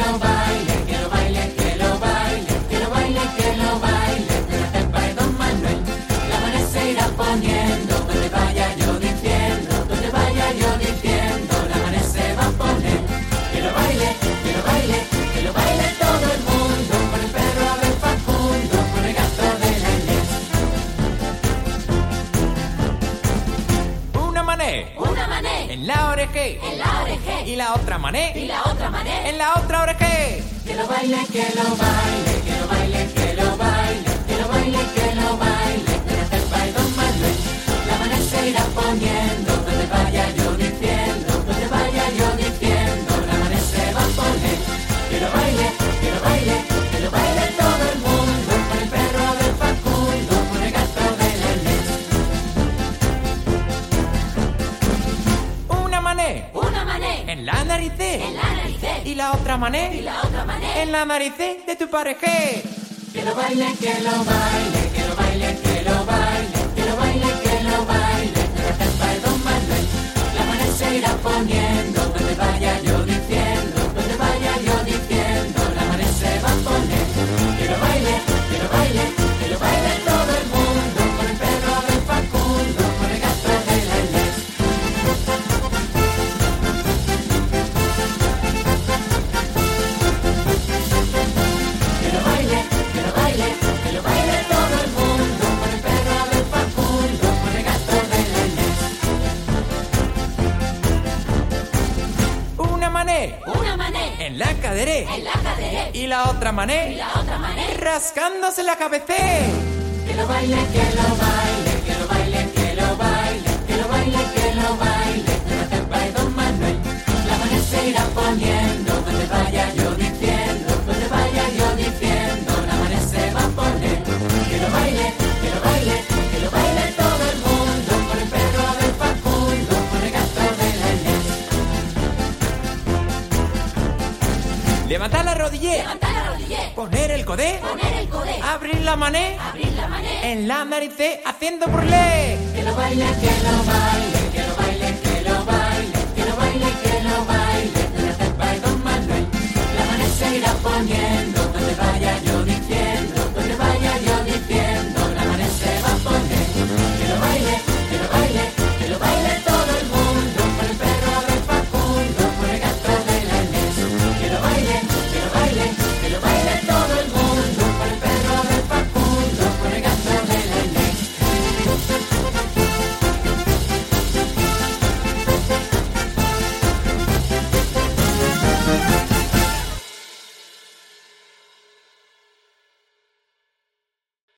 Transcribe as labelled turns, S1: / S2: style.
S1: lo baile, que lo baile, que lo baile, que lo baile, que lo baile. Pero tempa y don Manuel, la manera se irá poniendo, donde vaya yo diciendo, donde vaya yo diciendo, la manera se va a poner. Que lo baile, que lo baile, que lo baile todo el mundo, con el perro del Facundo, con el gato de la Inés.
S2: Una mané en la oreje, y la otra mané en la otra oreje.
S1: Que lo baile, que lo baile, que lo baile, que lo baile, que lo baile, que lo baile. Pero tempa y don Manuel, la manera se irá poniendo, donde vaya yo diciendo, donde vaya yo diciendo, la manera se va a poner. Que lo baile, que lo baile, que lo baile todo el mundo, con el perro del Facundo, con el gato de la Inés.
S2: Una mané en la nariz, y la otra mané en la nariz de tu pareja.
S1: Que lo baile, que lo baile, que lo baile, que lo baile, que lo baile, que lo baile. Pero tempa y don Manuel, la manera se irá poniendo, donde vaya yo diciendo, donde vaya yo diciendo, la manera se va a poner. Que lo baile, que lo baile, que lo baile todo el mundo, con el perro del Facundo, con el gato de la Inés. Que lo baile, que lo baile, que lo baile todo el mundo, con el perro del Facundo, con el gato de la Inés.
S2: Una mané en la cadera, y la otra mané rascándose la cabeza.
S1: Que lo baile, que lo baile, que lo baile, que lo baile, que lo baile, que lo baile. Pero tempa y don Manuel, la manera se irá poniendo, donde vaya yo diciendo, donde vaya yo diciendo, la manera se va a poner. Que lo baile, que lo baile, que lo baile todo el mundo, con el perro del Facundo, con el gato de la Inés.
S2: Levantar la rodilla, poner el codé, abrir la mané en la nariz haciendo burlé.
S1: Que lo baile, que lo baile, que lo baile, que lo baile, que lo baile, que lo baile.